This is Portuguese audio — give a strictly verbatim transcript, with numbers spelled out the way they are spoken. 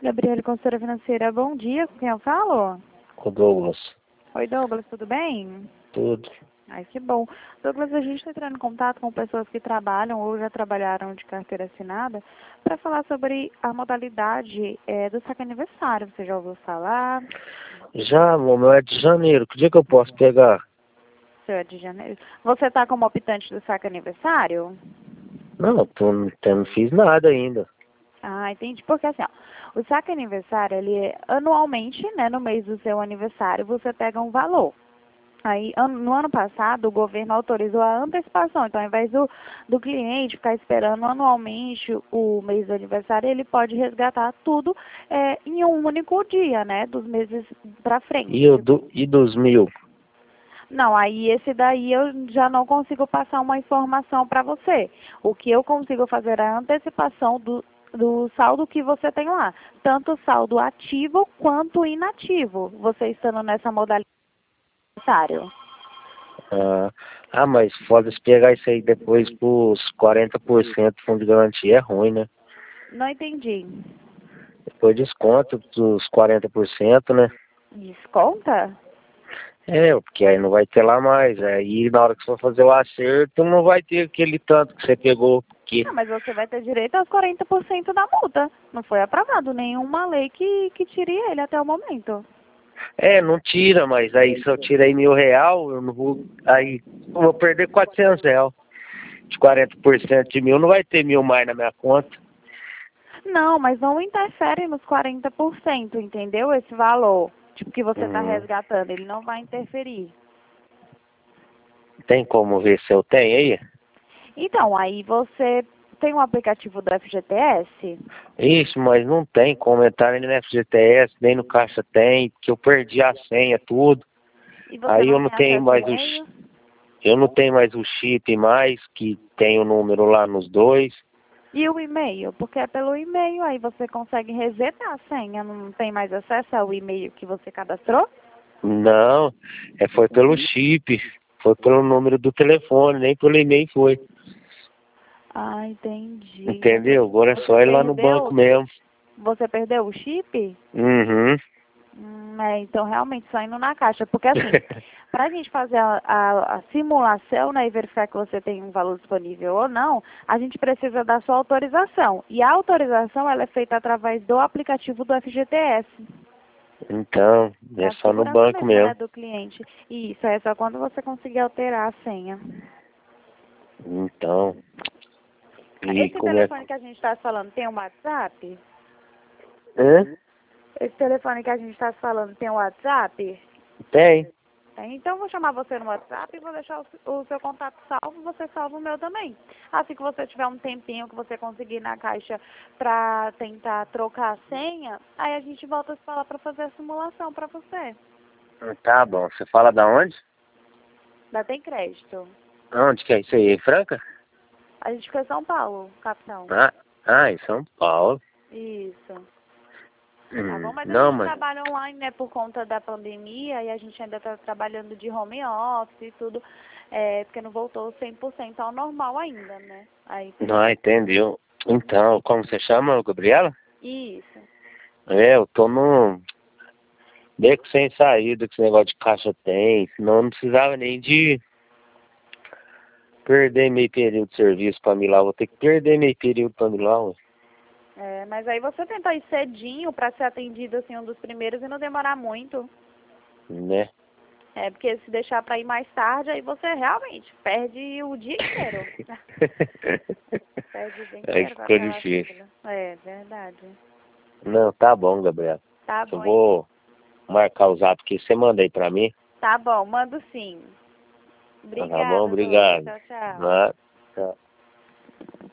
Gabriele, consultora financeira, bom dia. Com quem eu falo? Com o Douglas. Oi, Douglas, tudo bem? Tudo. Ai, que bom. Douglas, a gente está entrando em contato com pessoas que trabalham ou já trabalharam de carteira assinada para falar sobre a modalidade é, do saque aniversário. Você já ouviu falar? Já, o meu é de janeiro. Que dia que eu posso pegar? Seu é de janeiro. Você está como optante do saque aniversário? Não, tô, não não fiz nada ainda. Ah, entendi. Porque assim, ó, o saque aniversário, ele é anualmente, né, no mês do seu aniversário, você pega um valor. Aí, an- no ano passado, o governo autorizou a antecipação. Então, ao invés do, do cliente ficar esperando anualmente o mês do aniversário, ele pode resgatar tudo é, em um único dia, né? Dos meses para E, o frente. do, e dos mil? Não, aí esse daí eu já não consigo passar uma informação para você. O que eu consigo fazer é a antecipação do, do saldo que você tem lá. Tanto saldo ativo quanto inativo. Você estando nessa modalidade. Ah, ah, mas foda se pegar isso aí depois pros quarenta por cento fundo de garantia é ruim, né? Não entendi. Depois desconto dos quarenta por cento, né? Desconta? É, porque aí não vai ter lá mais. Aí na hora que você for fazer o acerto, não vai ter aquele tanto que você pegou aqui. Ah, mas você vai ter direito aos quarenta por cento da multa. Não foi aprovado nenhuma lei que, que tire ele até o momento. É, não tira, mas aí se eu tirei mil real, eu não vou. Aí eu vou perder quatrocentos real. De quarenta por cento de mil, não vai ter mil mais na minha conta. Não, mas não interfere nos quarenta por cento, entendeu? Esse valor, tipo, que você está Hum, resgatando, ele não vai interferir. tem como ver se eu tenho aí? Então, aí você tem um aplicativo do F G T S? Isso, mas não tem como entrar nem no F G T S, nem no Caixa tem, porque eu perdi a senha, tudo. E você Aí não eu não tem tenho acesso ao mais o chi- e-mail? eu não tenho mais o chip mais, que tem o número lá nos dois. E o e-mail? Porque é pelo e-mail, aí você consegue resetar a senha, não tem mais acesso ao e-mail que você cadastrou? Não, é, foi pelo chip, foi pelo número do telefone, nem pelo e-mail foi. Ah, entendi. Você, Entendeu? Agora é você só ir lá no banco perdeu, mesmo. você perdeu o chip? Uhum. Hum, é, então realmente só indo na caixa, porque assim, para a gente fazer a, a, a simulação, né, e verificar que você tem um valor disponível ou não, a gente precisa da sua autorização. E a autorização, ela é feita através do aplicativo do F G T S. Então, É é a só no segurança banco mesmo, né, mesmo. do cliente. E isso é só quando você conseguir alterar a senha. Então, e Esse como é telefone que... que a gente está falando tem um WhatsApp? Hã? Esse telefone que a gente está falando tem um WhatsApp? Tem. Tem. Então, eu vou chamar você no WhatsApp e vou deixar o, o seu contato salvo, você salva o meu também. Assim que você tiver um tempinho que você conseguir ir na caixa para tentar trocar a senha, aí a gente volta a se falar para fazer a simulação para você. Tá bom. Você fala da onde? Ainda tem crédito. Onde que é isso aí? Em Franca? A gente fica em São Paulo, capitão. Ah, ah, em São Paulo. Isso. Tá bom? Hum, Mas a não, gente mas... trabalha online, né, por conta da pandemia e a gente ainda está trabalhando de home office e tudo, é, porque não voltou cem por cento ao normal ainda, né? Aí tem Não, essa questão. entendeu. Então, como você chama, Gabriela? Isso. É, eu tô num beco sem saída que esse negócio de caixa tem, senão eu não precisava nem de perder meio período de serviço pra mim lá. Vou ter que perder meio período pra mim lá, ué. É, mas aí você tenta ir cedinho para ser atendido assim um dos primeiros e não demorar muito. Né? É, porque se deixar para ir mais tarde, aí você realmente perde o dia inteiro. Perde o dia Aí inteiro com ficou aquela difícil. fila. É, verdade. Não, tá bom, Gabriela. Tá Eu bom, hein? vou marcar o zap que você manda aí pra mim. Tá bom, mando sim. Tá bom, Obrigada, Douglas. obrigado. Tchau, tchau. Nada. Tchau.